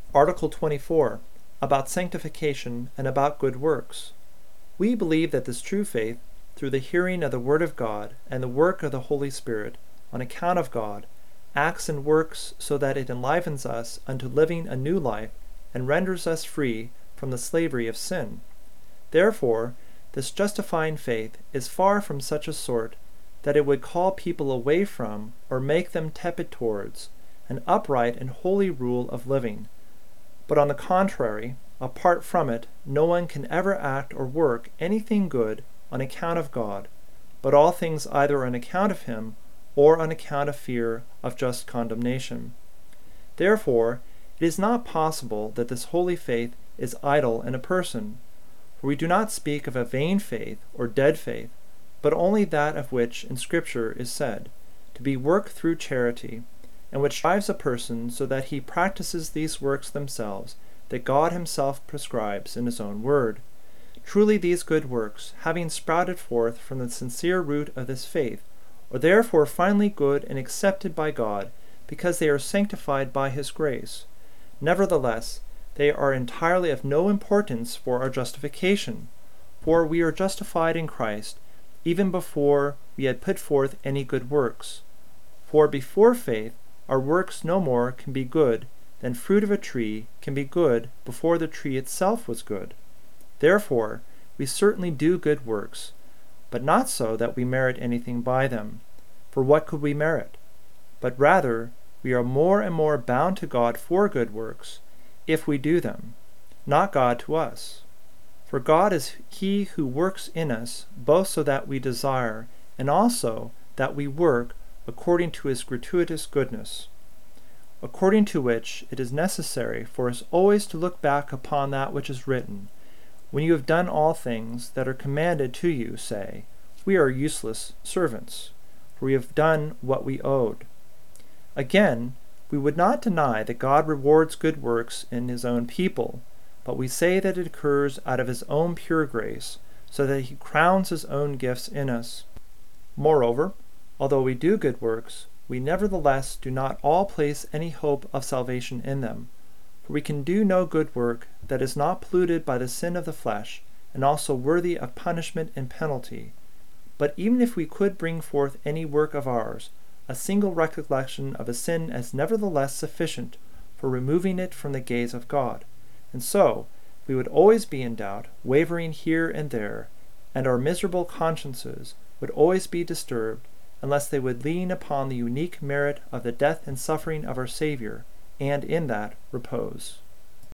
Article 24, about sanctification and about good works. We believe that this true faith, through the hearing of the Word of God and the work of the Holy Spirit, on account of God, acts and works so that it enlivens us unto living a new life and renders us free from the slavery of sin. Therefore, this justifying faith is far from such a sort that it would call people away from or make them tepid towards an upright and holy rule of living. But on the contrary, apart from it, no one can ever act or work anything good on account of God, but all things either on account of him or on account of fear of just condemnation. Therefore, it is not possible that this holy faith is idle in a person, for we do not speak of a vain faith or dead faith, but only that of which in Scripture is said, to be worked through charity, and which drives a person so that he practices these works themselves that God himself prescribes in his own word. Truly these good works, having sprouted forth from the sincere root of this faith, are therefore finally good and accepted by God, because they are sanctified by his grace. Nevertheless, they are entirely of no importance for our justification, for we are justified in Christ, even before we had put forth any good works. For before faith, our works no more can be good than fruit of a tree can be good before the tree itself was good. Therefore, we certainly do good works, but not so that we merit anything by them. For what could we merit? But rather, we are more and more bound to God for good works, if we do them, not God to us. For God is he who works in us, both so that we desire, and also that we work according to his gratuitous goodness, according to which it is necessary for us always to look back upon that which is written, when you have done all things that are commanded to you, say, we are useless servants, for we have done what we owed. Again, we would not deny that God rewards good works in his own people, but we say that it occurs out of his own pure grace, so that he crowns his own gifts in us. Moreover, although we do good works, we nevertheless do not all place any hope of salvation in them. For we can do no good work that is not polluted by the sin of the flesh, and also worthy of punishment and penalty. But even if we could bring forth any work of ours, a single recollection of a sin is nevertheless sufficient for removing it from the gaze of God. And so, we would always be in doubt, wavering here and there, and our miserable consciences would always be disturbed, unless they would lean upon the unique merit of the death and suffering of our Savior, and in that repose.